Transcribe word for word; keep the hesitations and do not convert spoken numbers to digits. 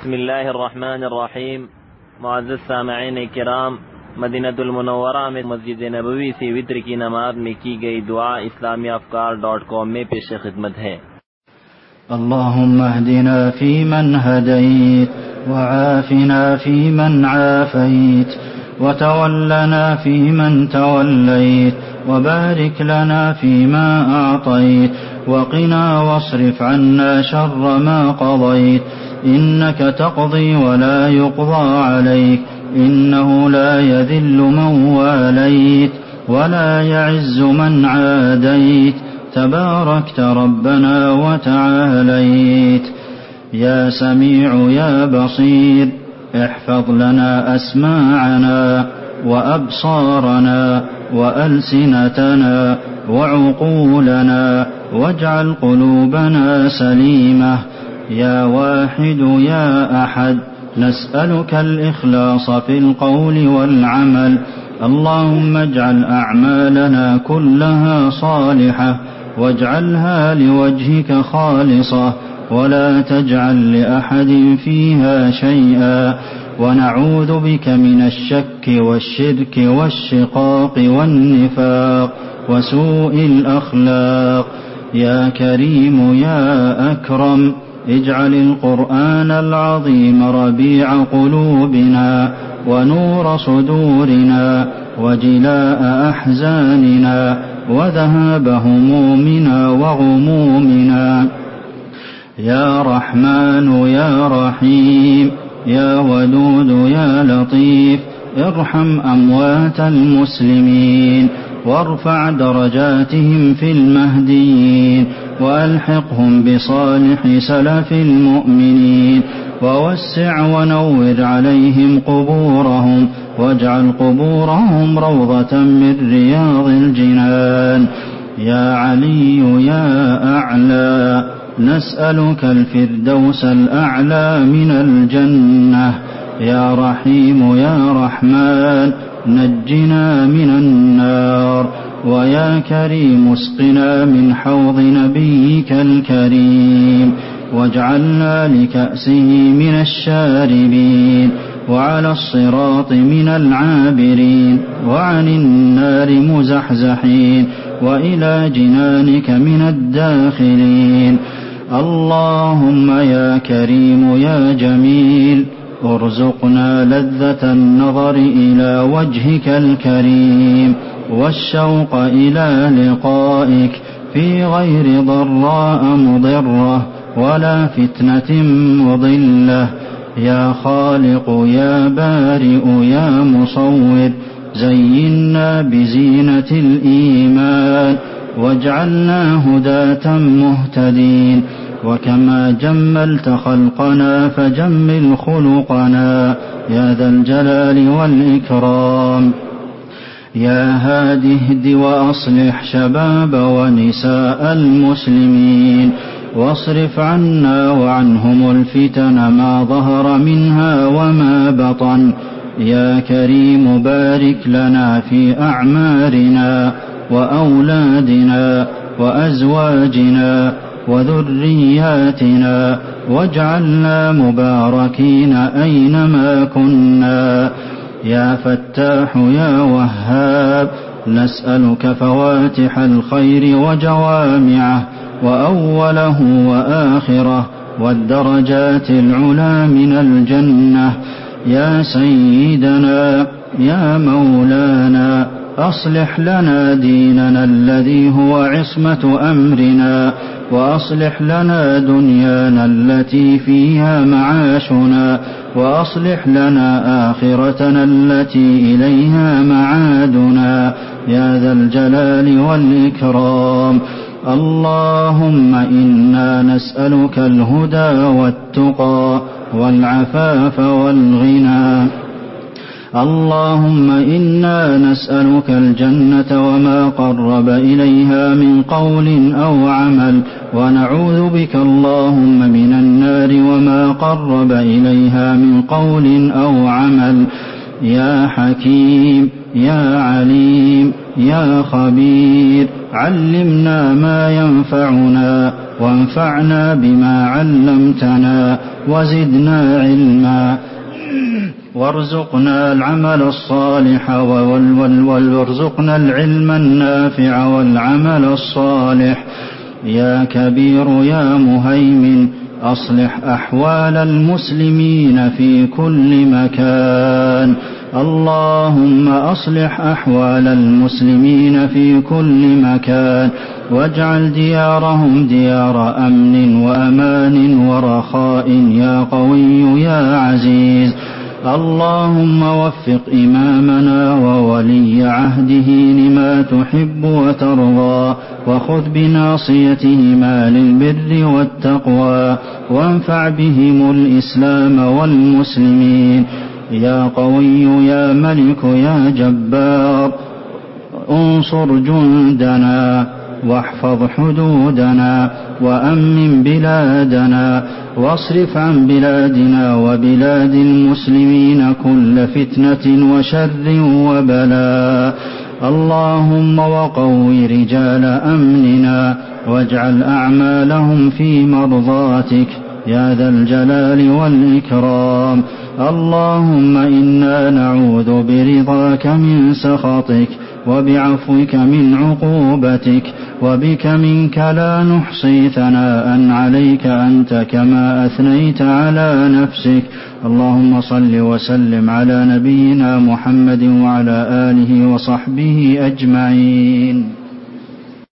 بسم الله الرحمن الرحیم. معزز سامعین کرام، مدینہ المنورہ میں مسجد نبوی سے وتر کی نماز میں کی گئی دعا اسلامی افکار ڈاٹ کام میں پیش خدمت ہے۔ اللهم اهدنا فيمن هديت، وعافنا فيمن عافيت، وتولنا فيمن توليت، وبارك لنا فيما أعطيت، وقنا واصرف عنا شر ما قضيت، إنك تقضي ولا يقضى عليك، إنه لا يذل من واليت ولا يعز من عاديت، تباركت ربنا وتعاليت. يا سميع يا بصير، احفظ لنا أسماعنا وأبصارنا وألسنتنا وعقولنا، واجعل قلوبنا سليمة. يا واحد يا أحد، نسألك الإخلاص في القول والعمل. اللهم اجعل أعمالنا كلها صالحة، واجعلها لوجهك خالصة، ولا تجعل لأحد فيها شيئا. ونعوذ بك من الشك والشرك والشقاق والنفاق وسوء الأخلاق. يا كريم يا أكرم، اجعل القرآن العظيم ربيع قلوبنا ونور صدورنا وجلاء أحزاننا وذهاب همومنا وغمومنا. يا رحمن يا رحيم، يا ودود يا لطيف، ارحم أموات المسلمين وارفع درجاتهم في المهديين، وألحقهم بصالح سلف المؤمنين، ووسع ونور عليهم قبورهم، واجعل قبورهم روضة من رياض الجنان. يا علي يا أعلى، نسألك الفردوس الأعلى من الجنة. يا رحيم يا رحمن، نجنا من النار. ويا كريم اسقنا من حوض نبيك الكريم، واجعلنا لكأسه من الشاربين، وعلى الصراط من العابرين، وعن النار مزحزحين، وإلى جنانك من الداخلين. اللهم يا كريم يا جميل، ارزقنا لذة النظر إلى وجهك الكريم، والشوق إلى لقائك في غير ضراء مضرة ولا فتنة مضلة. يا خالق يا بارئ يا مصور، زينا بزينة الإيمان، واجعلنا هداة مهتدين. وكما جملت خلقنا فجمل خلقنا يا ذا الجلال والإكرام. يا هادي اهد وأصلح شباب ونساء المسلمين، واصرف عنا وعنهم الفتن ما ظهر منها وما بطن. يا كريم بارك لنا في أعمارنا وأولادنا وأزواجنا وذرياتنا، واجعلنا مباركين أينما كنا. يا فتاح يا وهاب، نسألك فواتح الخير وجوامعه وأوله وآخره، والدرجات العلى من الجنة. يا سيدنا يا مولانا، أصلح لنا ديننا الذي هو عصمة أمرنا، وأصلح لنا دنيانا التي فيها معاشنا، وأصلح لنا آخرتنا التي إليها معادنا يا ذا الجلال والإكرام. اللهم إنا نسألك الهدى والتقى والعفاف والغنى. اللهم إنا نسألك الجنة وما قرب إليها من قول أو عمل، ونعوذ بك اللهم من النار وما قرب إليها من قول أو عمل. يا حكيم يا عليم يا خبير علمنا ما ينفعنا وانفعنا بما علمتنا وزدنا علما وارزقنا العمل الصالح وارزقنا العلم النافع والعمل الصالح. يا كبير يا مهيمن أصلح أحوال المسلمين في كل مكان. اللهم أصلح أحوال المسلمين في كل مكان واجعل ديارهم ديار أمن وأمان ورخاء يا قوي يا عزيز. اللهم وفق إمامنا وولي عهده لما تحب وترضى وخذ بناصيتهما للبر والتقوى وانفع بهم الإسلام والمسلمين. يا قوي يا ملك يا جبار انصر جندنا واحفظ حدودنا وأمن بلادنا واصرف عن بلادنا وبلاد المسلمين كل فتنة وشر وبلاء. اللهم وقوي رجال أمننا واجعل أعمالهم في مرضاتك يا ذا الجلال والإكرام. اللهم إنا نعوذ برضاك من سخطك وبعفوك من عقوبتك وبك منك لا نحصي ثناء عليك أنت كما أثنيت على نفسك. اللهم صل وسلم على نبينا محمد وعلى آله وصحبه أجمعين.